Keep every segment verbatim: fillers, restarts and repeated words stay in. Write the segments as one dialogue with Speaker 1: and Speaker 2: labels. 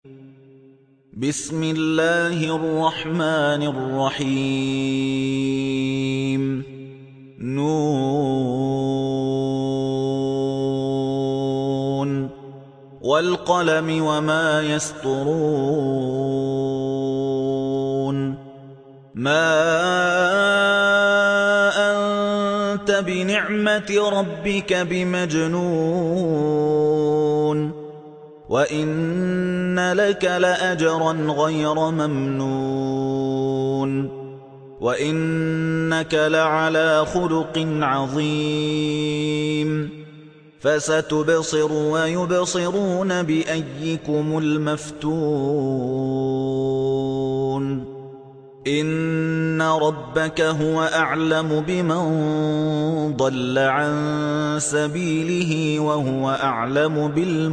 Speaker 1: بسم الله الرحمن الرحيم نون والقلم وما يسطرون ما أنت بنعمة ربك بمجنون وإن لك لأجرا غير ممنون وإنك لعلى خلق عظيم فستبصر ويبصرون بأيكم المفتون إن ربك هو أعلم بمن ضل عن سبيله وهو أعلم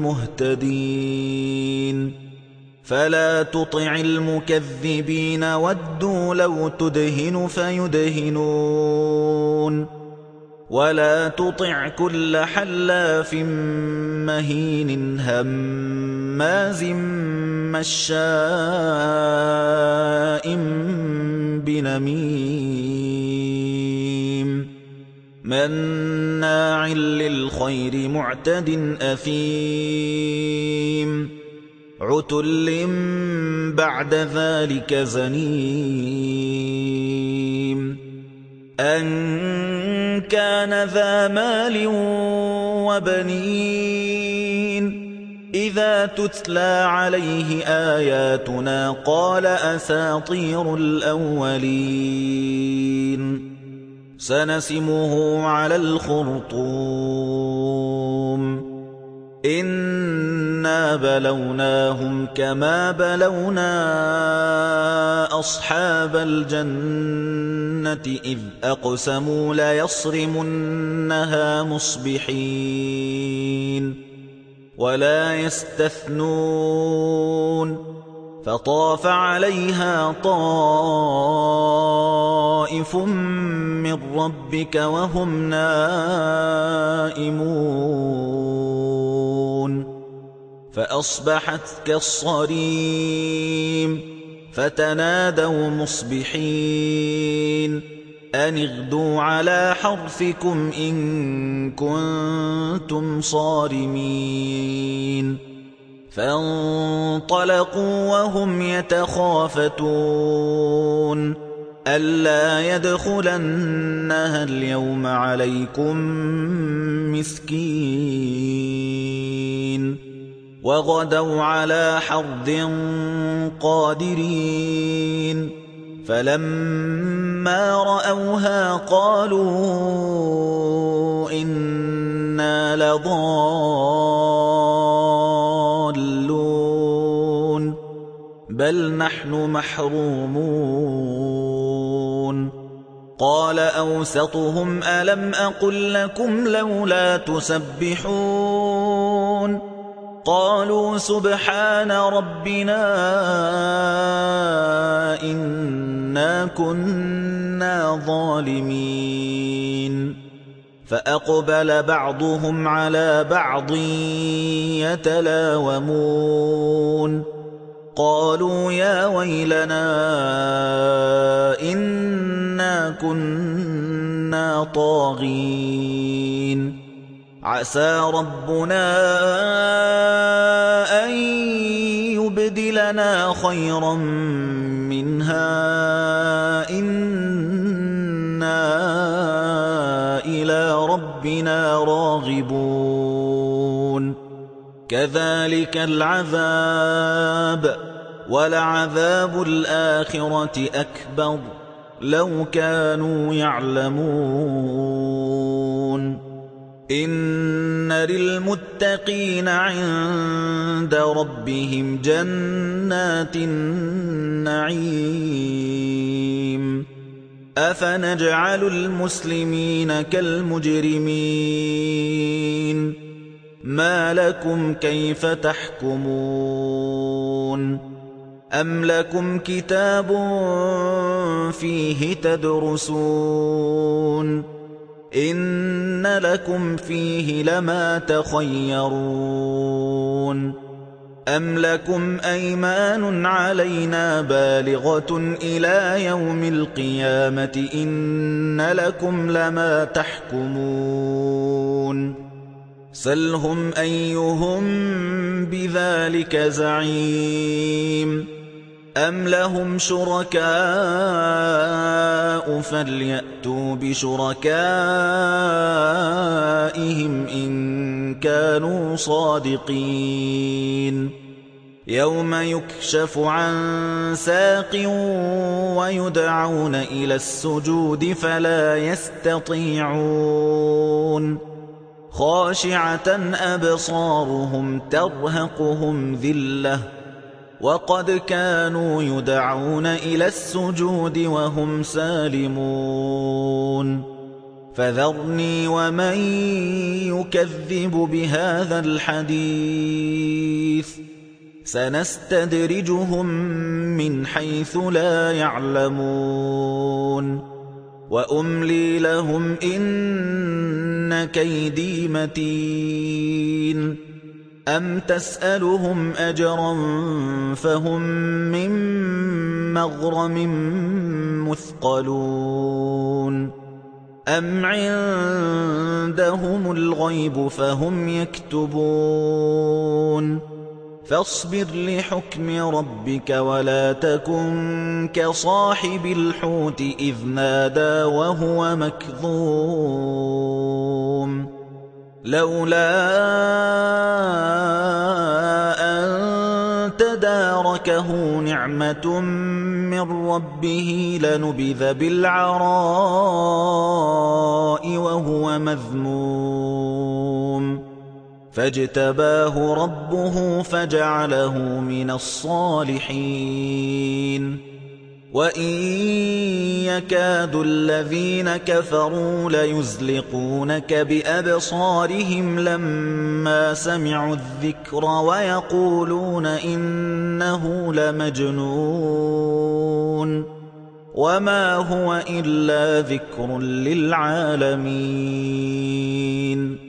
Speaker 1: بالمهتدين فلا تطع المكذبين ودوا لو تدهن فيدهنون ولا تطع كل حلاف مهين هماز مشاء بنميم مناع للخير معتد أثيم عتل بعد ذلك زنيم أن كان ذا مال وبنين إذا تتلى عليه آياتنا قال أساطير الأولين سنسمه على الخرطوم إنا بلوناهم كما بلونا أصحاب الجنة إذ أقسموا ليصرمنها مصبحين ولا يستثنون فطاف عليها طائف من ربك وهم نائمون فأصبحت كالصريم فتنادوا مصبحين أن اغدوا على حرثكم إن كنتم صارمين فانطلقوا وهم يتخافتون ألا يدخلنها اليوم عليكم مسكين وغدوا على حرد قادرين فلما رأوها قالوا إنا لضالون بل نحن محرومون قال أوسطهم ألم أقل لكم لولا تسبحون قالوا سبحان ربنا إنا كنا ظالمين فأقبل بعضهم على بعض يتلاومون قالوا يا ويلنا إنا كنا طاغين عسى ربنا أن يبدلنا خيرا منها إنا إلى ربنا راغبون كذلك العذاب ولعذاب الآخرة أكبر لو كانوا يعلمون إن للمتقين عند ربهم جنات النعيم أفنجعل المسلمين كالمجرمين ما لكم كيف تحكمون أم لكم كتاب فيه تدرسون إن لكم فيه لما تخيرون أَمْ لَكُمْ أَيْمَانٌ عَلَيْنَا بَالِغَةٌ إِلَىٰ يَوْمِ الْقِيَامَةِ إِنَّ لَكُمْ لَمَا تَحْكُمُونَ سَلْهُمْ أَيُّهُم بِذَٰلِكَ زَعِيمٌ أَمْ لَهُمْ شُرَكَاءُ فَلْيَأْتُوا بِشُرَكَائِهِمْ إِن كَانُوا صَادِقِينَ يَوْمَ يُكْشَفُ عَن سَاقٍ وَيُدْعَوْنَ إِلَى السُّجُودِ فَلَا يَسْتَطِيعُونَ خَاشِعَةً أَبْصَارُهُمْ تَرْهَقُهُمْ ذِلَّةٌ وَقَدْ كَانُوا يُدْعَوْنَ إِلَى السُّجُودِ وَهُمْ سَالِمُونَ فَذَرْنِي وَمَن يُكَذِّبُ بِهَٰذَا الْحَدِيثِ سَنَسْتَدْرِجُهُم مِّنْ حَيْثُ لَا يَعْلَمُونَ وَأُمْلِي لَهُمْ إِنَّ كَيْدِي مَتِينٌ أَمْ تَسْأَلُهُمْ أَجْرًا فَهُم مِّن مَّغْرَمٍ مُّثْقَلُونَ أَمْ عِندَهُمُ الْغَيْبُ فَهُمْ يَكْتُبُونَ فَاصْبِرْ لِحُكْمِ رَبِّكَ وَلَا تَكُن كَصَاحِبِ الْحُوتِ إِذْ نَادَىٰ وَهُوَ مَكْظُومٌ لَّوْلَا أَن تَدَارَكَهُ نِعْمَةٌ مِّن رَّبِّهِ لَنُبِذَ بِالْعَرَاءِ وَهُوَ مَذْمُومٌ فَاجْتَبَاهُ رَبُّهُ فَجَعَلَهُ مِنَ الصَّالِحِينَ وَإِن يَكَادُ الَّذِينَ كَفَرُوا لَيُزْلِقُونَكَ بِأَبْصَارِهِمْ لَمَّا سَمِعُوا الذِّكْرَ وَيَقُولُونَ إِنَّهُ لَمَجْنُونٌ وَمَا هُوَ إِلَّا ذِكْرٌ لِّلْعَالَمِينَ